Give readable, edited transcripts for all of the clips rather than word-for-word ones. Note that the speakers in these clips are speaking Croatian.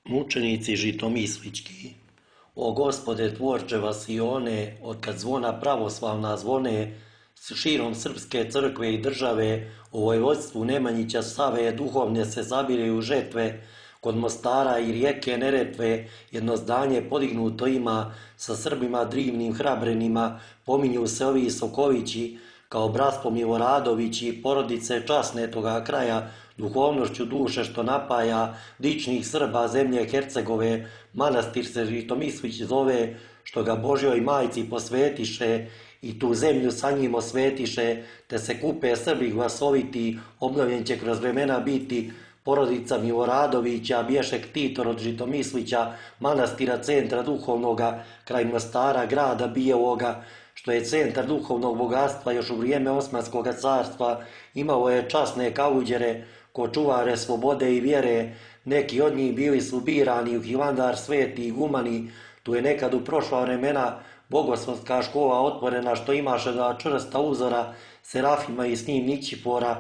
Mučenici žitomislički. O Gospode tvorče vasione, otkad zvona pravoslavna zvone, širom srpske crkve i države, u vojvodstvu Nemanjića Save duhovne se zabiraju žetve, kod Mostara i rijeke Neretve jedno zdanje podignuto ima, sa Srbima drivnim hrabrenima, pominju se ovi Sokovići, kao Braspo Miloradovići, porodice časne toga kraja, duhovnošću duše što napaja, dičnih Srba zemlje Hercegove, manastir se Žitomislić zove, što ga Božjoj majci posvetiše, i tu zemlju sa njim osvetiše, te se kupe Srbi glasoviti, obnovljen će kroz vremena biti, porodica Miloradovića, Bješek Titor od Žitomislića, manastira centra duhovnoga, kraj Mostara, grada Bijeloga, što je centar duhovnog bogatstva još u vrijeme Osmanskog carstva, imalo je časne kauđere, ko čuvare slobode i vjere, neki od njih bili su birani u Hilandar sveti i gumani, tu je nekad u prošla vremena bogoslovska škola otvorena, što imaše dva čvrsta uzora, Serafima i s njim Ničifora.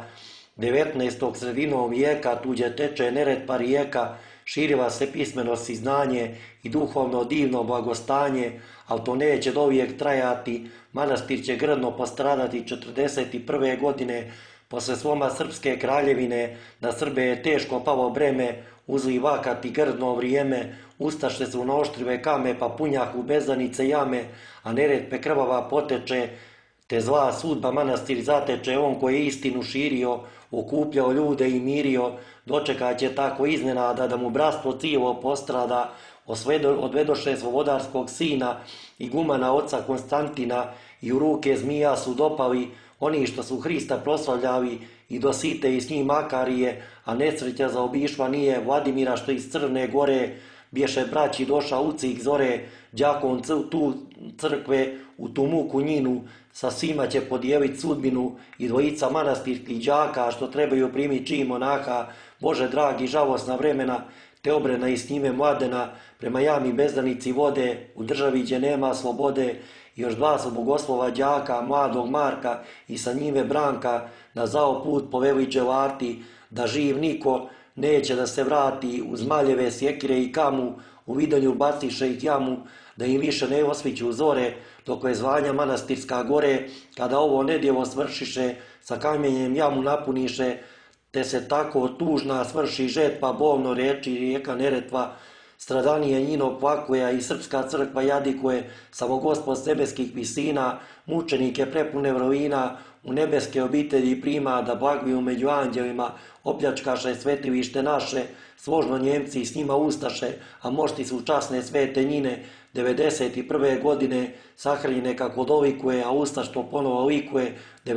19. sredinom vijeka tuđe teče Neretva rijeka, širila se pismenost i znanje i duhovno divno blagostanje, ali to neće dovijek trajati, manastir će grdno postradati 41. godine, posle sloma srpske kraljevine, na Srbe je teško palo breme, uzli vakati grdno vrijeme, ustaše su naoštrive kame, pa punjahu bezanice jame, a Neretve krvava poteče, te zla sudba manastir zateče, on koji je istinu širio, okupljao ljude i mirio, dočekat će tako iznenada da mu bratstvo cijelo postrada, odvedoše slobodarskog sina i gumana oca Konstantina i u ruke zmija su dopali, oni što su Hrista proslavljavi i dosite i s njim Makarije, a nesreća zaobišla nije Vladimira što iz Crne Gore, bješe braći došao u cik zore, đakon tu crkve u tu muku njinu, sa svima će podijeliti sudbinu i dvojica manastirskih đaka što trebaju primiti čin monaha, Bože dragi žalosna vremena, te obrena i s njime mladena, prema jami bezdanici vode, u državi gdje nema slobode, još dva su bogoslova đaka, mladog Marka i sa njime Branka, na zao put poveli dželati, da živ niko neće da se vrati, uz maljeve sjekire i kamu, u vidanju baciše ih jamu, da im više ne osviću zore, dok je zvanja manastirska gore, kada ovo nedjevo svršiše, sa kamenjem jamu napuniše, te se tako tužna svrši žetva, bolno reči rijeka Neretva, stradanije njino plakoja i srpska crkva jadikuje, samo Gospod s nebeskih visina, mučenike prepune vrovina, u nebeske obitelji prima, da blagviju među anđelima, opljačkaše svetilište naše, složno Njemci s njima ustaše, a mošti su časne svete njine, 91. godine sahranjene kako dolikuje, a ustaštvo ponovo likuje,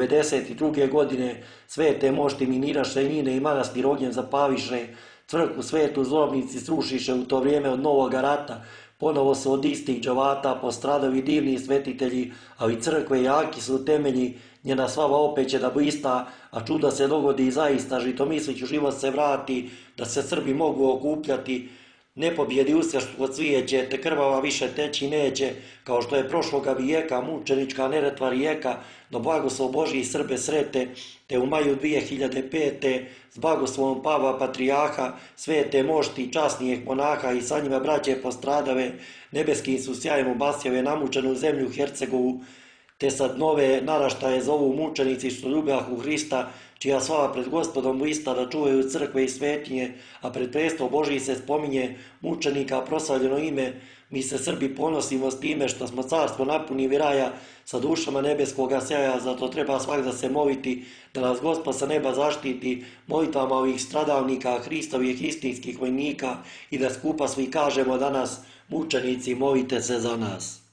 92. godine svete mošti miniraše njine i manastir ognjem zapaviše, crkvu svetu zlobnici srušiše u to vrijeme od Novoga rata, ponovo su od istih džavata postradali divni svetitelji, ali crkve jaki su temelji, njena slava opet će da blista, a čuda se dogodi zaista, Žitomisliću život se vrati, da se Srbi mogu okupljati, ne pobjedi ustaštvo cvijeće, te krvava više teći neće, kao što je prošloga vijeka mučenička Neretva rijeka, do blagoslov Božji Srbe srete, te u maju 2005. s blagoslovom Pavla Patrijaha, svete mošti časnijeg monaha i sa njima braće postradave, nebeskim su sjajem obasjave namučenu zemlju Hercegovu, te sad nove naraštaje zovu mučenici što ljubahu Hrista, čija slava pred Gospodom blista, da čuvaju crkve i svetinje, a pred presto Božji se spominje mučenika proslavljeno ime. Mi se Srbi ponosimo s time što smo carstvo napuni raja sa dušama nebeskoga sjaja, zato treba svak da se moliti, da nas Gospod sa neba zaštiti molitvama ovih stradalnika, Hristovih istinskih vojnika, i da skupa svi kažemo danas: mučenici, molite se za nas.